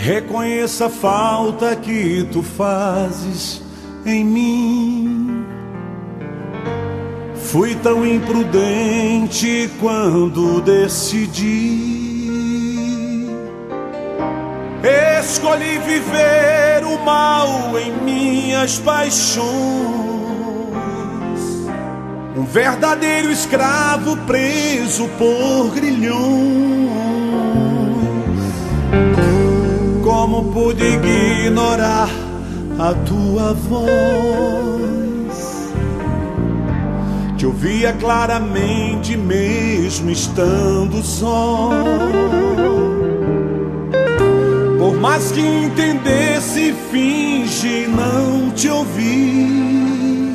Reconheça a falta que tu fazes em mim. Fui tão imprudente quando decidi. Escolhi viver o mal em minhas paixões. Um verdadeiro escravo preso por grilhões. Como pude ignorar a tua voz? Te ouvia claramente mesmo estando só. Por mais que entendesse, fingi não te ouvir.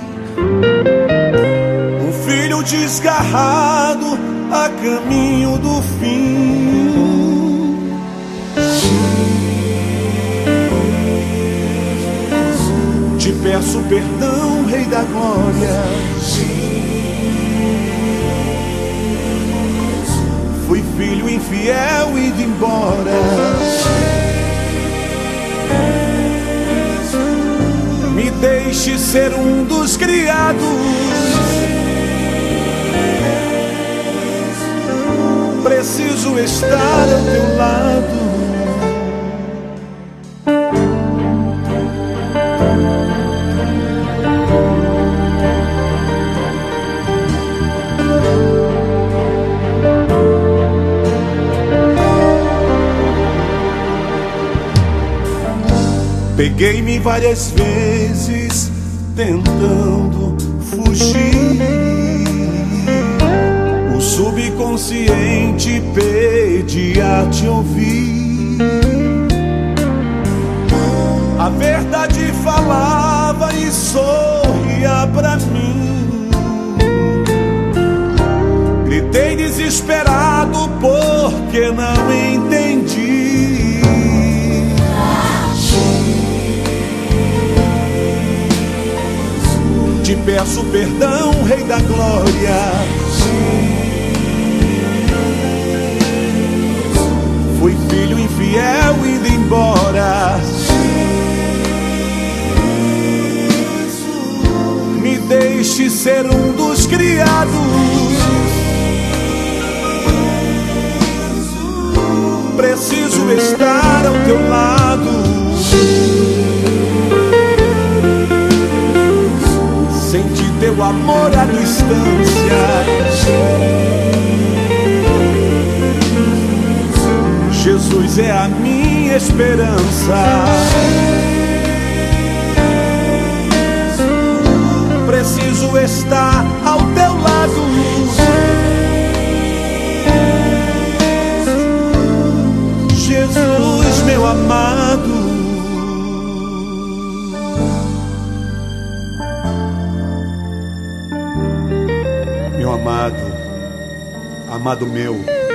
Um filho desgarrado a caminho do fim. Te peço perdão, Rei da Glória. Fui filho infiel indo embora. Me deixe ser um dos criados. Preciso estar ao teu lado. Peguei-me várias vezes tentando fugir. O subconsciente pedia te ouvir. A verdade falava e sorria pra mim. Gritei desesperado porque não entendi. Te peço perdão, Rei da Glória. Fui filho infiel indo embora. Me deixe ser um dos criados. Preciso estar ao teu lado. Senti teu amor à distância. Jesus é a minha esperança. Preciso estar ao teu lado. Jesus, meu amado. Meu amado, amado meu.